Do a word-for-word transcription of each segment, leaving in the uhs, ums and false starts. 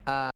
Uh,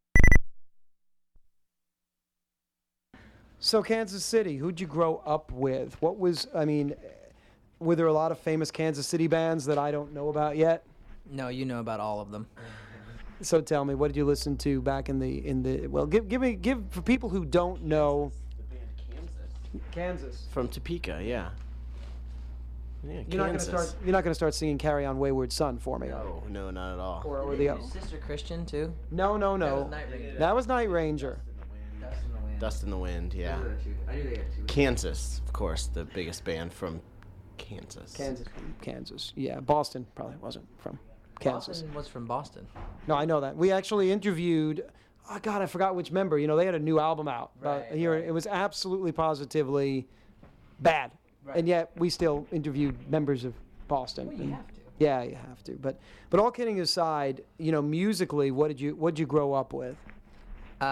So Kansas City, who'd you grow up with? What was, I mean, were there a lot of famous Kansas City bands that I don't know about yet? no, you know about all of them. So tell me, what did you listen to back in the in the? Well, give give me give for people who don't know. The band Kansas. Kansas. From Topeka, yeah. Yeah, You're not gonna Kansas. start. You're not gonna start singing "Carry On, Wayward Son" for me. No, no, not at all. Or, or Did the. they do Sister Christian too? No, no, That no. was Night Ranger. That was Night Ranger. Dust in the Wind. Dust in the Wind, yeah. Those are the two. I knew they had two. Kansas, of course, the biggest band from Kansas. Kansas. Kansas. Yeah, Boston probably wasn't from Kansas. Boston was from Boston. No, I know that. We actually interviewed. Oh God, I forgot which member. You know, they had a new album out uh, Right, here. right. It was absolutely positively bad, Right. and yet we still interviewed members of Boston. Well, you And- have to. Yeah, you have to. But but all kidding aside, you know, musically, what did you what did you grow up with? Uh,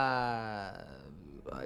I,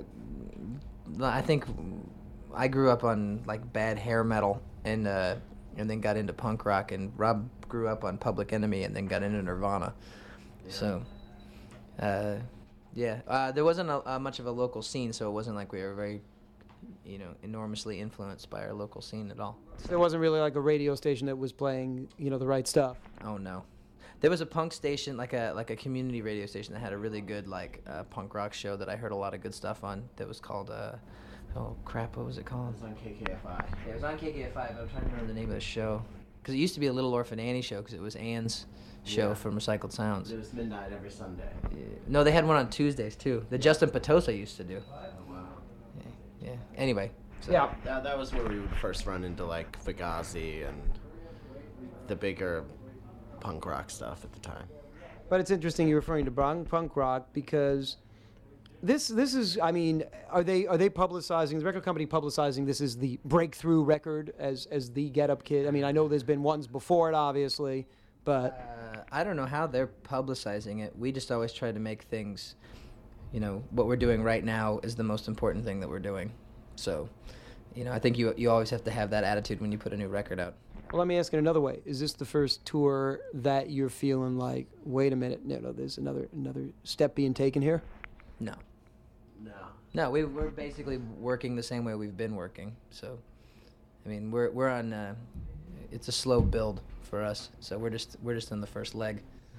I think I grew up on like bad hair metal and uh, and then got into punk rock. And Rob grew up on Public Enemy and then got into Nirvana. So, uh, yeah, uh, there wasn't a, a much of a local scene, so it wasn't like we were very, you know, enormously influenced by our local scene at all. There wasn't really like a radio station that was playing, you know, the right stuff. Oh no, there was a punk station, like a like a community radio station that had a really good like uh, punk rock show that I heard a lot of good stuff on. That was called uh, oh crap, what was it called? It was on K K F I. Yeah, it was on K K F I. But I'm trying to remember the name of the show because it used to be a Little Orphan Annie show because it was Anne's show Yeah. from Recycled Sounds. It was midnight every Sunday. Yeah. No, they had one on Tuesdays too. The Justin Patosa used to do. Oh, wow. Yeah. yeah. Anyway. So, Yeah. That, that was where we would first run into like Fugazi and the bigger punk rock stuff at the time. But it's interesting you're referring to punk punk rock because this this is I mean are they are they publicizing the record company publicizing this is the breakthrough record as as the Get Up Kid? I mean I know there's been ones before it obviously, but Uh, I don't know how they're publicizing it. We just always try to make things, you know, what we're doing right now is the most important thing that we're doing. So, you know, I think you you always have to have that attitude when you put a new record out. well, let me ask it another way: is this the first tour that you're feeling like, wait a minute, no, no, there's another another step being taken here? No, No. no, we we're basically working the same way we've been working. So, I mean, we're we're on. Uh, it's a slow build for us, so we're just we're just on the first leg.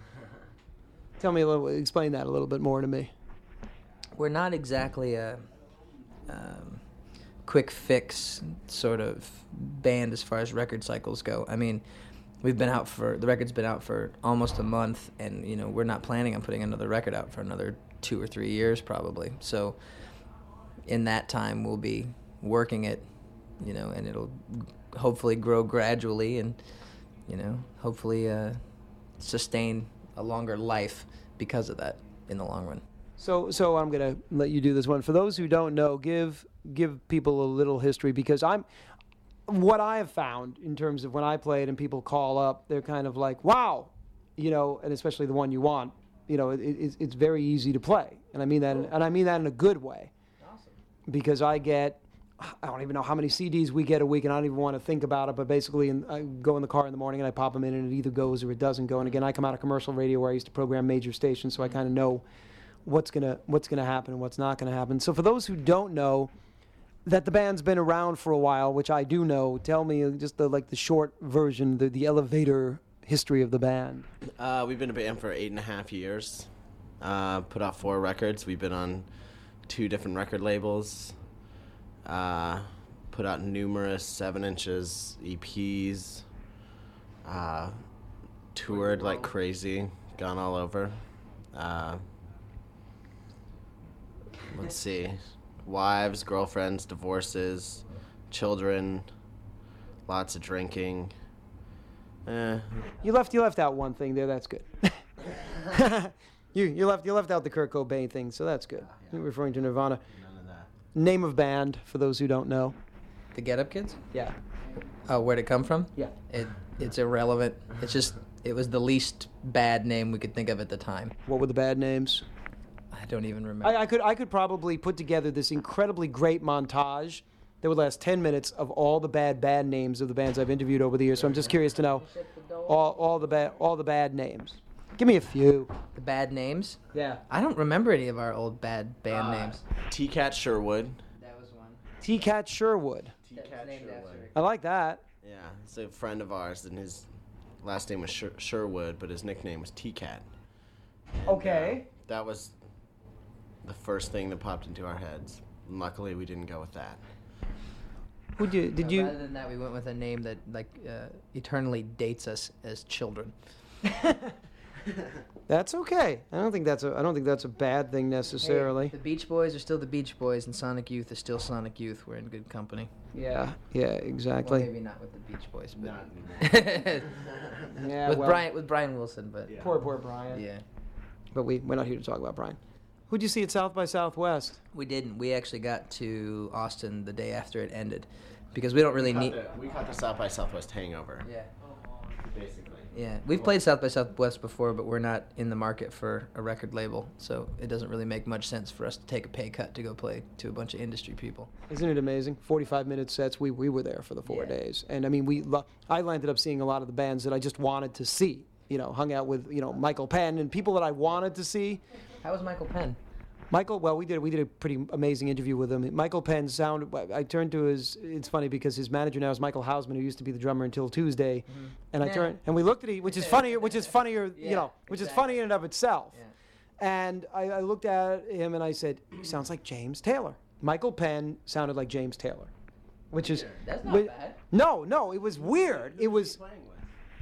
Tell me a little, explain that a little bit more to me. We're not exactly a um, quick fix sort of band as far as record cycles go. I mean, we've been out for the record's been out for almost a month, and you know we're not planning on putting another record out for another two or three years probably. So in that time we'll be working it, you know, and it'll hopefully grow gradually, and you know hopefully uh, sustain a longer life because of that in the long run. So, so I'm gonna let you do this one. For those who don't know, give give people a little history because I'm what I have found in terms of when I played and people call up, they're kind of like, wow, you know, and especially the one you want, you know, it, it's it's very easy to play, and I mean that, in, and I mean that in a good way, Awesome. because I get. I don't even know how many C Ds we get a week, and I don't even want to think about it. But basically, in, I go in the car in the morning and I pop them in, and it either goes or it doesn't go. And again, I come out of commercial radio where I used to program major stations, so I kind of know what's gonna what's gonna happen and what's not gonna happen. So for those who don't know that the band's been around for a while, which I do know, tell me just the like the short version, the the elevator history of the band. Uh, we've been a band for eight and a half years. Uh, put out four records. We've been on two different record labels. Uh, put out numerous seven inches E Ps. Uh, toured like crazy. Gone all over. Uh, let's see. Wives, girlfriends, divorces, children, lots of drinking. Eh, You left you left out one thing there. That's good. you you left you left out the Kurt Cobain thing, so that's good. You're referring to Nirvana. none of that. Name of band for those who don't know. The Get Up Kids? Yeah. Oh, where'd it come from? Yeah. It it's irrelevant. It's just it was the least bad name we could think of at the time. What were the bad names? I don't even remember. I, I could I could probably put together this incredibly great montage that would last ten minutes of all the bad bad names of the bands I've interviewed over the years. So I'm just curious to know all all the bad all the bad names. Give me a few. The bad names. Yeah. I don't remember any of our old bad band Uh, names. T-Cat Sherwood. That was one. T-Cat Sherwood. T-Cat Sherwood. I like that. Yeah, it's a friend of ours, and his last name was Sher- Sherwood, but his nickname was T-Cat. And, Okay. uh, that was the first thing that popped into our heads. Luckily, we didn't go with that. Who did did Uh, you? Rather than that, we went with a name that like uh, eternally dates us as children. That's okay. I don't think that's a I don't think that's a bad thing necessarily. Hey, the Beach Boys are still the Beach Boys, and Sonic Youth is still Sonic Youth. We're in good company. Yeah. Yeah. Well, Exactly. maybe not with the Beach Boys, but Not Yeah. with well, Brian with Brian Wilson. But Yeah. Poor poor Brian. yeah, But we we're not here to talk about Brian. Who'd you see at South by Southwest? we didn't. We actually got to Austin the day after it ended, because we don't really we need. caught the, we caught the South by Southwest hangover, Yeah. basically. Yeah, we've played South by Southwest before, but we're not in the market for a record label, so it doesn't really make much sense for us to take a pay cut to go play to a bunch of industry people. Isn't it amazing? forty-five minute sets. We we were there for the four Yeah. days, and I mean we. Lo- I landed up seeing a lot of the bands that I just wanted to see. You know, hung out with you know Michael Penn and people that I wanted to see. How was Michael Penn? Michael, well, we did we did a pretty amazing interview with him. Michael Penn sound. I turned to his. It's funny because his manager now is Michael Hausman, who used to be the drummer until Tuesday, Mm-hmm. and I Yeah. turned and we looked at each, which is funnier, which is funnier, you Yeah, know, which is exactly. funny in and of itself. Yeah. And I, I looked at him and I said, he sounds like James Taylor. Michael Penn sounded like James Taylor, which is That's not wi- bad. No, no, it was weird. It was Playing with.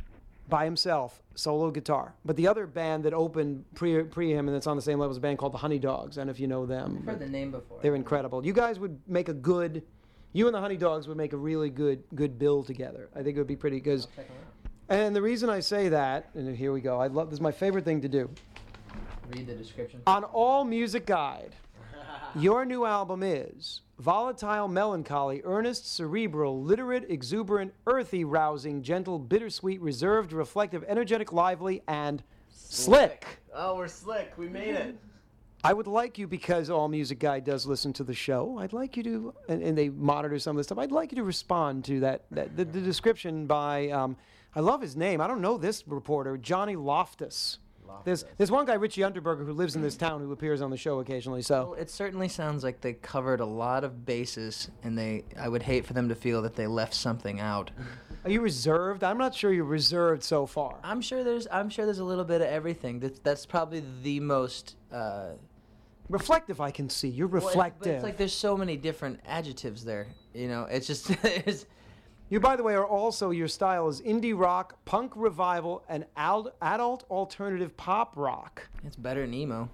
by himself, solo guitar. But the other band that opened pre pre him and that's on the same level is a band called the Honey Dogs. I don't know if you know them. I've heard the name before. They're incredible. You guys would make a good, you and the Honey Dogs would make a really good good bill together. I think it would be pretty because, Check 'em out. and the reason I say that, and here we go. I love this is my favorite thing to do. Read the description. On All Music Guide, your new album is volatile, melancholy, earnest, cerebral, literate, exuberant, earthy, rousing, gentle, bittersweet, reserved, reflective, energetic, lively, and slick. Oh, we're slick. We made it. I would like you, because All Music Guide does listen to the show, I'd like you to, and, and they monitor some of this stuff, I'd like you to respond to that, that the, the description by, um, I love his name, I don't know this reporter, Johnny Loftus. There's, there's one guy, Richie Unterberger, who lives in this town, who appears on the show occasionally, so. Well, it certainly sounds like they covered a lot of bases, and they. I would hate for them to feel that they left something out. Are you reserved? I'm not sure you're reserved so far. I'm sure there's. I'm sure there's a little bit of everything. That's that's probably the most. Uh, Reflective, I can see. You're well, it's- reflective. But it's like there's so many different adjectives there. You know, it's just. It's, You, by the way, are also, your style is indie rock, punk revival, and al- adult alternative pop rock. it's better than emo.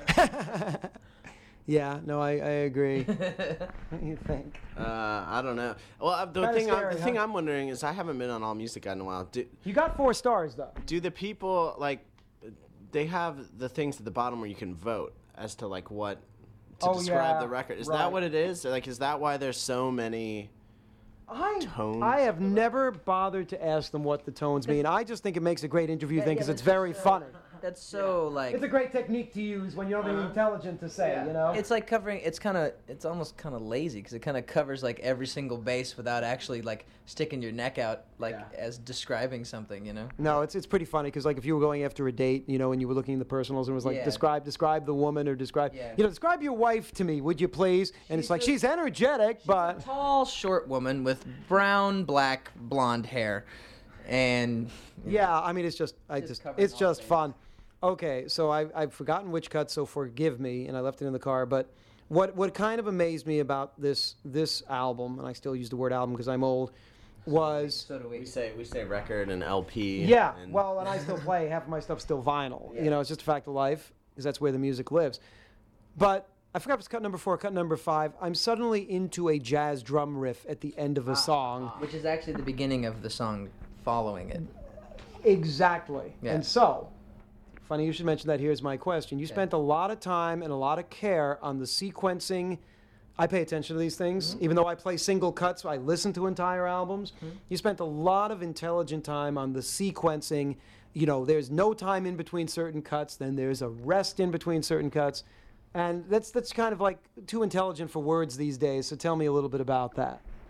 Yeah, no, I, I agree. What do you think? Uh, I don't know. Well, uh, the Kinda thing, I'm, scary, the thing huh? I'm wondering is, I haven't been on All Music Guide in a while. Do, You got four stars, though. do the people like? They have the things at the bottom where you can vote as to like what to Oh, describe yeah, the record. Is right. that what it is? Like, is that why there's so many? I, Tones? I have never bothered to ask them what the tones mean. I just think it makes a great interview thing because it's very funny. That's so like. It's a great technique to use when you don't have anything intelligent to say, you know? It's like covering. It's kind of. It's almost kind of lazy because it kind of covers like every single base without actually like sticking your neck out like Yeah. as describing something. You know. No, it's it's pretty funny because like if you were going after a date, you know, and you were looking in the personals and it was like Yeah. describe describe the woman or describe Yeah. you know describe your wife to me, would you please? And it's She's like a- she's energetic, but Tall, short woman with brown, black, blonde hair, and yeah, I mean it's just I Just just covering it's all just bases. fun. Okay, so I I've forgotten which cut, so forgive me, and I left it in the car. But what what kind of amazed me about this this album, and I still use the word album because I'm old, was so do we. We say we say record and L P. yeah. And, Well, and I still play half of my stuff's still vinyl. You know, it's just a fact of life because that's where the music lives. But I forgot it was cut number four, cut number five. I'm suddenly into a jazz drum riff at the end of a song. Which is actually the beginning of the song following it. Exactly. Yeah. And so, funny you should mention that. Here's my question. You spent a lot of time and a lot of care on the sequencing. I pay attention to these things. Mm-hmm. Even though I play single cuts, I listen to entire albums. Mm-hmm. You spent a lot of intelligent time on the sequencing. You know, there's no time in between certain cuts, then there's a rest in between certain cuts. And that's that's kind of like too intelligent for words these days. So tell me a little bit about that.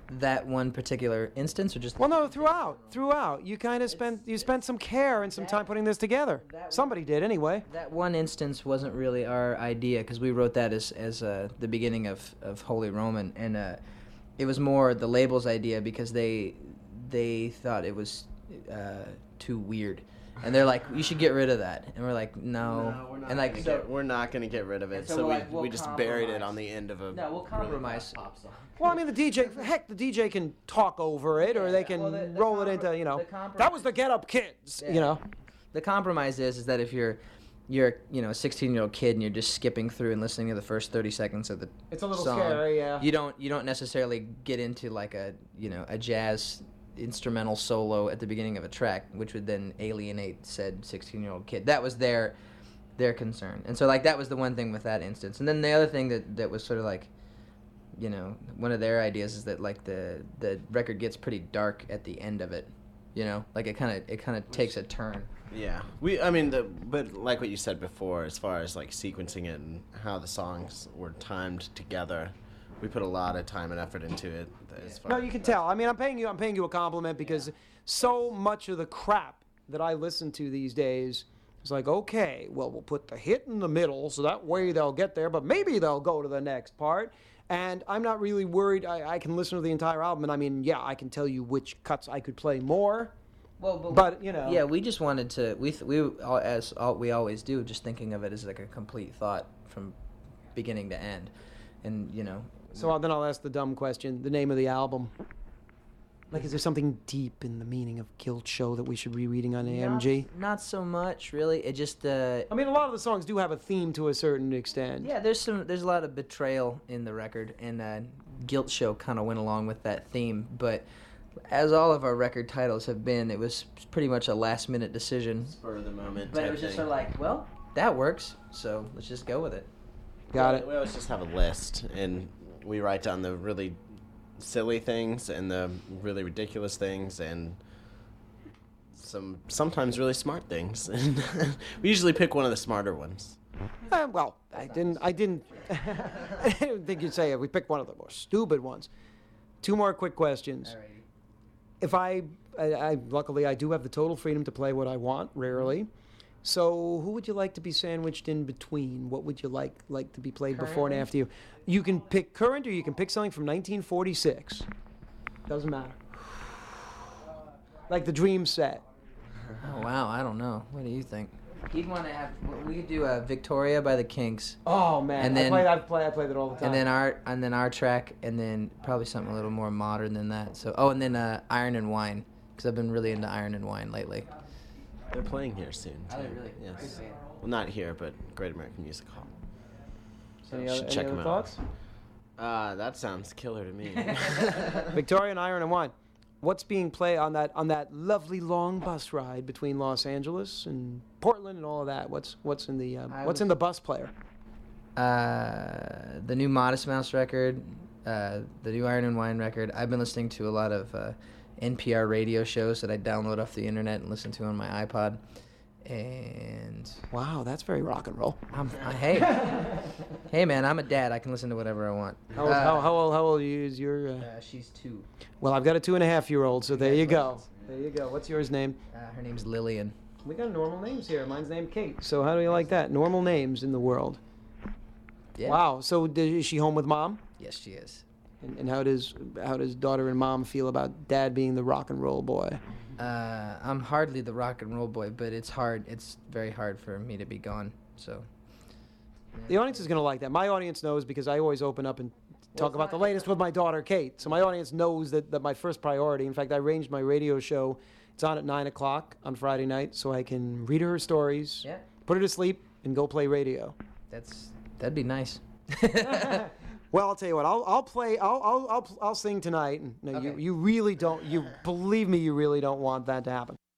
that one particular instance, or just? Well, no, throughout, throughout, you kind of spent you spent some care and some time putting this together. Somebody did, anyway. That one instance wasn't really our idea because we wrote that as as uh, the beginning of, of Holy Roman, and uh, it was more the label's idea because they they thought it was uh, too weird, and they're like, you should get rid of that, and we're like, no, No, we're not and like gonna so, get, we're not gonna get rid of it. so So, we're we like, we'll we just buried it compromise. on the end of a. No, we'll really compromise. pop song. Well, I mean, the D J, heck, the D J can talk over it, or they can well, the- the roll it compro- into, you know, the compromise- that was the Get Up Kids, Yeah. you know. The compromise is is that if you're you're you know a sixteen year old kid and you're just skipping through and listening to the first thirty seconds of the It's a little song, scary, yeah. You don't you don't necessarily get into like a you know a jazz instrumental solo at the beginning of a track, which would then alienate said sixteen year old kid. That was their their concern, and so like that was the one thing with that instance. And then the other thing that that was sort of like, you know, one of their ideas is that like the the record gets pretty dark at the end of it, you know, like it kind of it kind of takes a turn. Yeah, we. I mean, the but like what you said before, as far as like sequencing it and how the songs were timed together, we put a lot of time and effort into it. As far No, you can tell. I mean, I'm paying you. I'm paying you a compliment because so much of the crap that I listen to these days is like, okay, well, we'll put the hit in the middle so that way they'll get there, but maybe they'll go to the next part. And I'm not really worried. I, I can listen to the entire album, and I mean, yeah, I can tell you which cuts I could play more. Well, but, But, you know. yeah, we just wanted to. We th- we all- as all, we always do, just thinking of it as like a complete thought from beginning to end, and you know. So then I'll ask the dumb question: the name of the album. Like, is there something deep in the meaning of Guilt Show that we should be reading on A M G? Not, not so much, really. It just. Uh, I mean, a lot of the songs do have a theme to a certain extent. yeah, there's some. There's a lot of betrayal in the record, and uh, Guilt Show kind of went along with that theme. But as all of our record titles have been, it was pretty much a last minute decision. spur of the moment. But it type was just thing. sort of like, well, that works, so let's just go with it. Got we, it. We always just have a list, and we write down the really silly things and the really ridiculous things, and some sometimes really smart things. And we usually pick one of the smarter ones. Uh, well, I didn't. I didn't. I didn't think you'd say it. We picked one of the more stupid ones. Two more quick questions. If I, I, I, luckily, I do have the total freedom to play what I want. Rarely. So, who would you like to be sandwiched in between? What would you like like to be played before and Currently? after you? You can pick current, or you can pick something from nineteen forty-six. Doesn't matter. Like the Dream set. Oh wow, I don't know. What do you think? He'd want to have. We could do a Victoria by the Kinks, Oh man, And I then- played. I've played. I played it all the time. and then our and then our track, and then probably something a little more modern than that. So oh, and then uh, Iron and Wine, because I've been really into Iron and Wine lately. They're playing here soon. Are they too. really? Yes. Good band. Well, not here, but Great American Music Hall. Any Should other, any check other them out. thoughts? Uh, that sounds killer to me. Victoria and Iron and Wine. What's being played on that on that lovely long bus ride between Los Angeles and Portland and all of that? What's what's in the um, I what's was- in the bus player? Uh, the new Modest Mouse record, uh, the new Iron and Wine record. I've been listening to a lot of uh, N P R radio shows that I download off the internet and listen to on my iPod. And Wow, that's very rock and roll. I'm, I, hey, hey man, I'm a dad. I can listen to whatever I want. How old, Uh, how, how old how old is your? Uh... uh, she's two. Well, I've got a two and a half year old, so there you go. There you go. What's yours name? Uh, her name's Lillian. We got normal names here. Mine's named Kate. So how do you like that? Normal names in the world. Yeah. Wow. So d- is she home with mom? Yes, she is. And, and how does how does daughter and mom feel about dad being the rock and roll boy? Uh, I'm hardly the rock and roll boy, but it's hard. It's very hard for me to be gone. So. The audience is going to like that. My audience knows because I always open up and talk about the latest with my daughter, Kate. So my audience knows that, that my first priority, in fact, I arranged my radio show. It's on at nine o'clock on Friday night, so I can read her her stories, Yeah. put her to sleep, and go play radio. That's that'd be nice. Well, I'll tell you what. I'll I'll play. I'll I'll I'll, I'll sing tonight. No, you Okay. you really don't. You believe me. You really don't want that to happen.